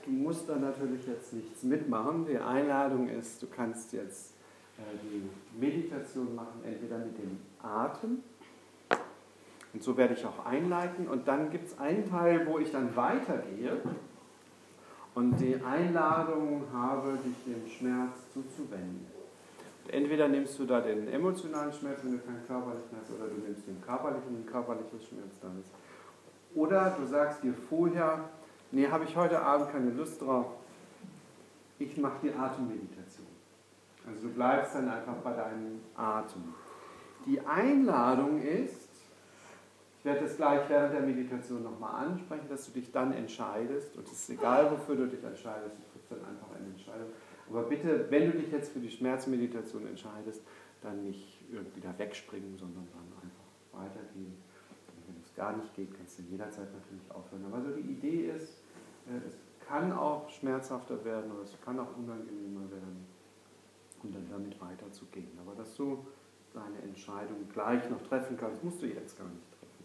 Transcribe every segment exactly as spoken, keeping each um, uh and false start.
du musst da natürlich jetzt nichts mitmachen. Die Einladung ist, du kannst jetzt äh, die Meditation machen, entweder mit dem Atem. Und so werde ich auch einleiten. Und dann gibt es einen Teil, wo ich dann weitergehe und die Einladung habe, dich dem Schmerz zuzuwenden. Entweder nimmst du da den emotionalen Schmerz, wenn du keinen körperlichen hast, oder du nimmst den körperlichen, den körperlichen Schmerz dann ist. Oder du sagst dir vorher, nee, habe ich heute Abend keine Lust drauf, ich mache die Atemmeditation. Also du bleibst dann einfach bei deinem Atem. Die Einladung ist, ich werde das gleich während der Meditation nochmal ansprechen, dass du dich dann entscheidest, und es ist egal, wofür du dich entscheidest, du triffst dann einfach eine Entscheidung. Aber bitte, wenn du dich jetzt für die Schmerzmeditation entscheidest, dann nicht irgendwie da wegspringen, sondern dann einfach weitergehen. Und wenn es gar nicht geht, kannst du jederzeit natürlich aufhören. Aber so die Idee ist, es kann auch schmerzhafter werden oder es kann auch unangenehmer werden und dann damit weiterzugehen. Aber dass du deine Entscheidung gleich noch treffen kannst, musst du jetzt gar nicht treffen.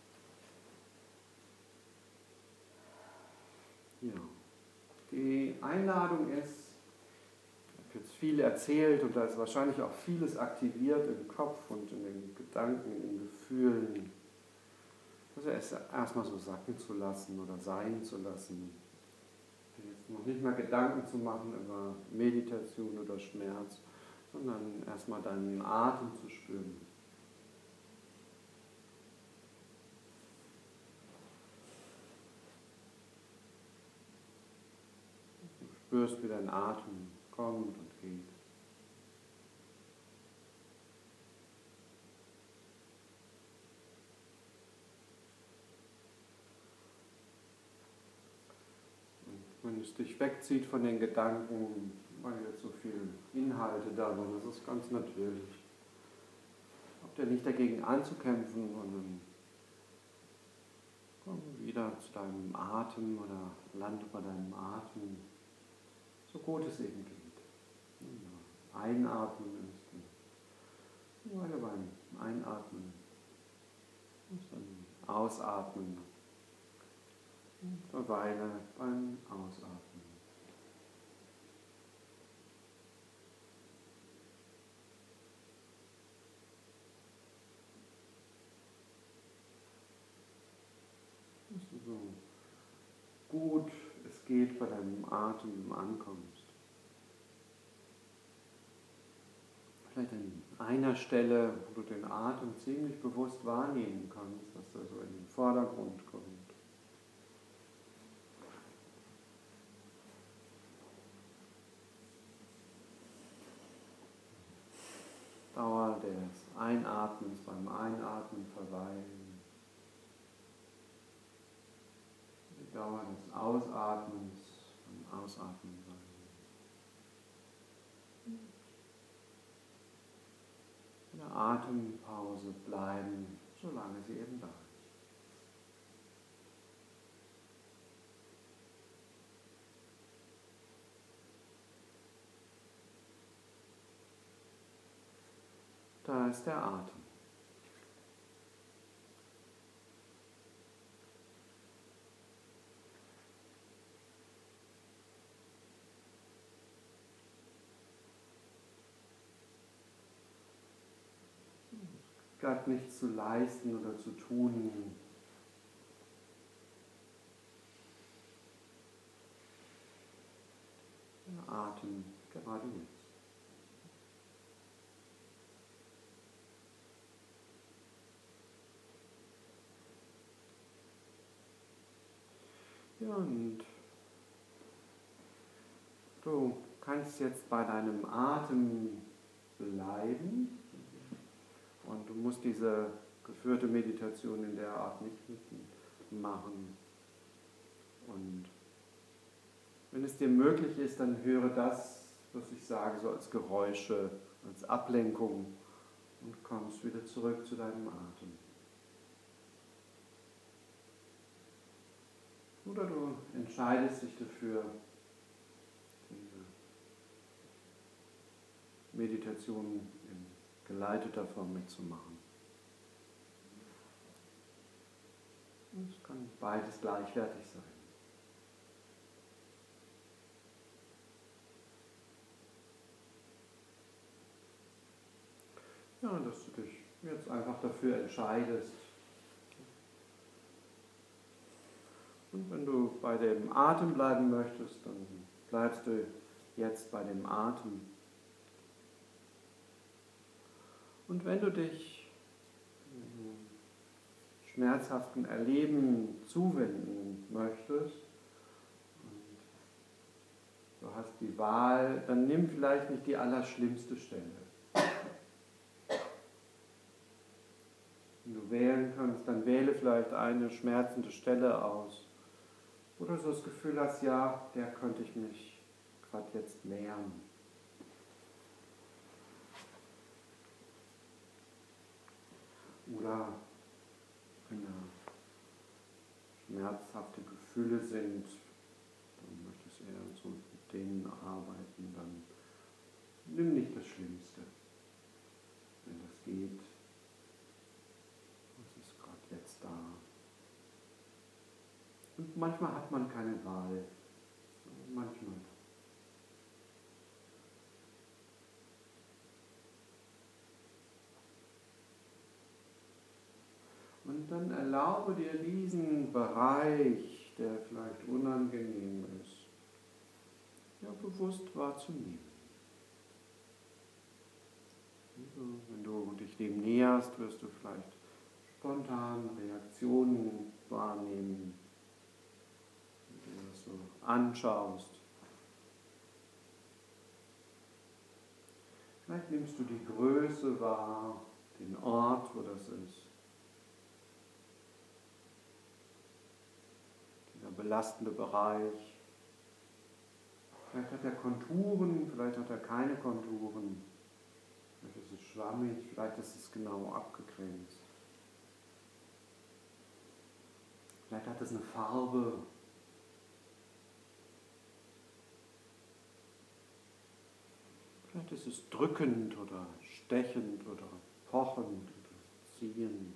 Ja. Die Einladung ist, ich habe jetzt viel erzählt und da ist wahrscheinlich auch vieles aktiviert im Kopf und in den Gedanken, in den Gefühlen. Also es erstmal so sacken zu lassen oder sein zu lassen. Jetzt noch nicht mal Gedanken zu machen über Meditation oder Schmerz, sondern erstmal deinen Atem zu spüren. Du spürst, wie dein Atem kommt und geht. Und wenn es dich wegzieht von den Gedanken, weil jetzt so viele Inhalte da sind, das ist ganz natürlich. Habt ihr nicht dagegen anzukämpfen, sondern komm wieder zu deinem Atem oder lande bei deinem Atem, so gut es eben geht. Einatmen ist eine Weile beim Einatmen und dann Ausatmen und eine Weile beim Ausatmen. Dass du so gut es geht bei deinem Atem ankommst. Vielleicht an einer Stelle, wo du den Atem ziemlich bewusst wahrnehmen kannst, dass er so in den Vordergrund kommt. Dauer des Einatmens beim Einatmen verweilen. Die Dauer des Ausatmens beim Ausatmen sein. In der Atempause bleiben, solange sie eben da ist. Da ist der Atem. Es gab nichts zu leisten oder zu tun. Der Atem gerade jetzt. Ja, und du kannst jetzt bei deinem Atem bleiben und du musst diese geführte Meditation in der Art nicht machen. Und wenn es dir möglich ist, dann höre das, was ich sage, so als Geräusche, als Ablenkung und kommst wieder zurück zu deinem Atem. Oder du entscheidest dich dafür, diese Meditation in geleiteter Form mitzumachen. Es kann beides gleichwertig sein. Ja, dass du dich jetzt einfach dafür entscheidest. Und wenn du bei dem Atem bleiben möchtest, dann bleibst du jetzt bei dem Atem. Und wenn du dich schmerzhaften Erleben zuwenden möchtest und du hast die Wahl, dann nimm vielleicht nicht die allerschlimmste Stelle. Wenn du wählen kannst, dann wähle vielleicht eine schmerzende Stelle aus. Oder so das Gefühl hast, ja, der könnte ich mich gerade jetzt nähern. Oder wenn da schmerzhafte Gefühle sind, dann möchtest du eher so mit denen arbeiten, dann nimm nicht das Schlimmste, wenn das geht. Das ist gerade jetzt da. Und manchmal hat man keine Wahl. Manchmal. Und dann erlaube dir diesen Bereich, der vielleicht unangenehm ist, ja, bewusst wahrzunehmen. Also, wenn du dich dem näherst, wirst du vielleicht spontan Reaktionen wahrnehmen, wenn du das so anschaust. Vielleicht nimmst du die Größe wahr, den Ort, wo das ist. Dieser belastende Bereich. Vielleicht hat er Konturen, vielleicht hat er keine Konturen. Vielleicht ist es schwammig, vielleicht ist es genau abgegrenzt. Vielleicht hat es eine Farbe. Vielleicht ist es drückend oder stechend oder pochend oder ziehend.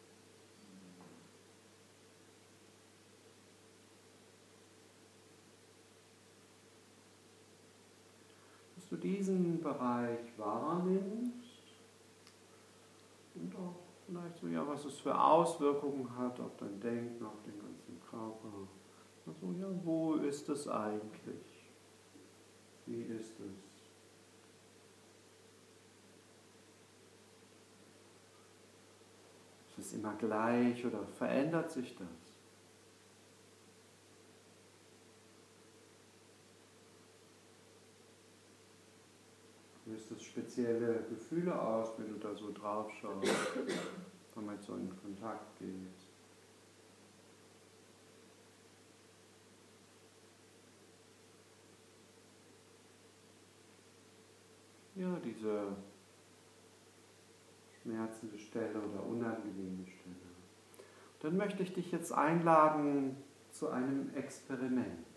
Dass du diesen Bereich wahrnimmst und auch vielleicht so, ja, was es für Auswirkungen hat auf dein Denken, auf den ganzen Körper. Also, ja, wo ist es eigentlich? Wie ist es? Ist es immer gleich oder verändert sich das? Löst es spezielle Gefühle aus, wenn du da so drauf schaust, damit so in Kontakt gehst? Ja, diese schmerzende Stelle oder unangenehme Stelle. Dann möchte ich dich jetzt einladen zu einem Experiment.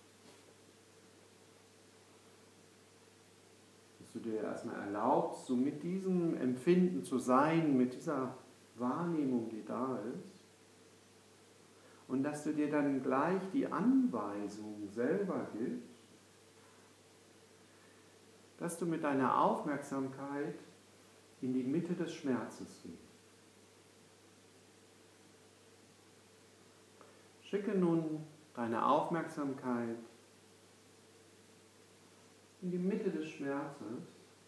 Dass du dir erstmal erlaubst, so mit diesem Empfinden zu sein, mit dieser Wahrnehmung, die da ist. Und dass du dir dann gleich die Anweisung selber gibst, dass du mit deiner Aufmerksamkeit in die Mitte des Schmerzes gehst. Schicke nun deine Aufmerksamkeit in die Mitte des Schmerzes,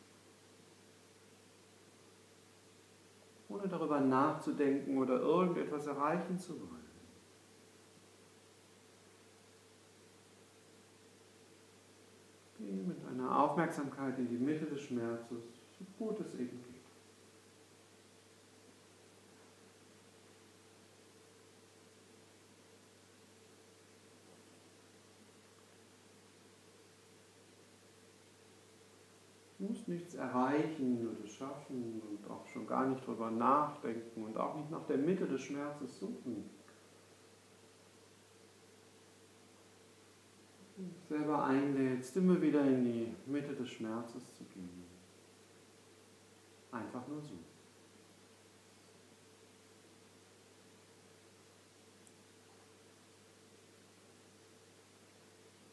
ohne darüber nachzudenken oder irgendetwas erreichen zu wollen. Geh mit deiner Aufmerksamkeit in die Mitte des Schmerzes, so gut es eben geht. Du musst nichts erreichen oder schaffen und auch schon gar nicht darüber nachdenken und auch nicht nach der Mitte des Schmerzes suchen. Selber einlädst, immer wieder in die Mitte des Schmerzes zu gehen. Einfach nur so.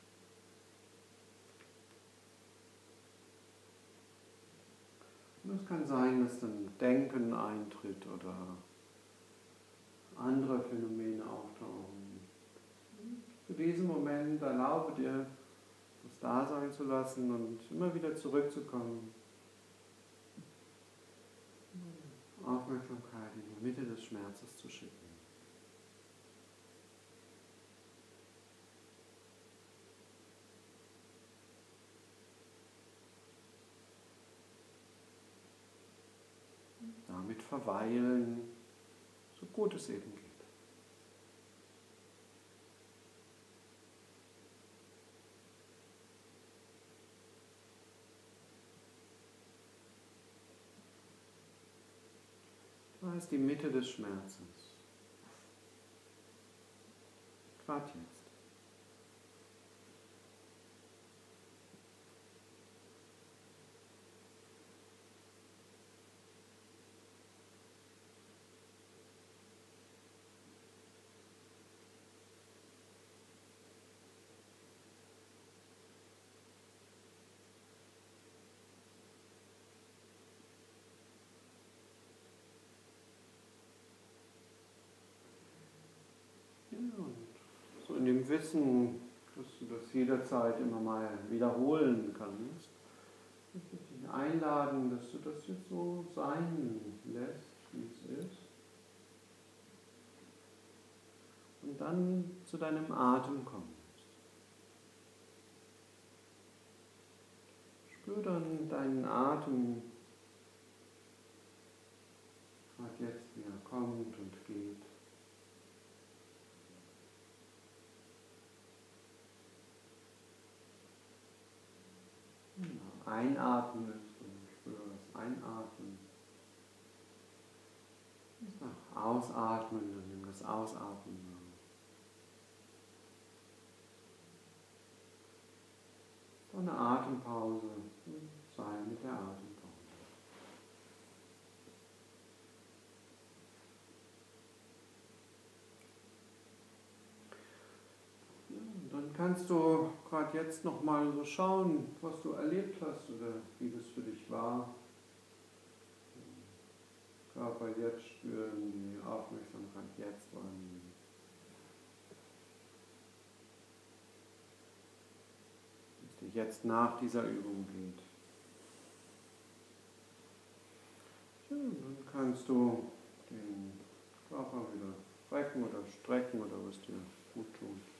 Das kann sein, dass dann Denken eintritt oder andere Phänomene auftauchen. Für diesen Moment erlaube dir, das da sein zu lassen und immer wieder zurückzukommen. Aufmerksamkeit in die Mitte des Schmerzes zu schicken. Damit verweilen, so gut es eben geht. Da ist die Mitte des Schmerzes. Gerade jetzt. Und so in dem Wissen, dass du das jederzeit immer mal wiederholen kannst, möchte ich dich einladen, dass du das jetzt so sein lässt, wie es ist. Und dann zu deinem Atem kommst. Spür dann deinen Atem, gerade jetzt, wie er kommt und geht. Einatmen ist und spüre das Einatmen. Das Ausatmen und nimm das Ausatmen wahr. So eine Atempause, sei mit der Atempause. Ja, und dann kannst du gerade jetzt nochmal so schauen, was du erlebt hast oder wie das für dich war. Körper jetzt spüren, die Aufmerksamkeit jetzt wahrnehmen. Wie es dir jetzt nach dieser Übung geht. Ja, dann kannst du den Körper wieder recken oder strecken oder was dir gut tut.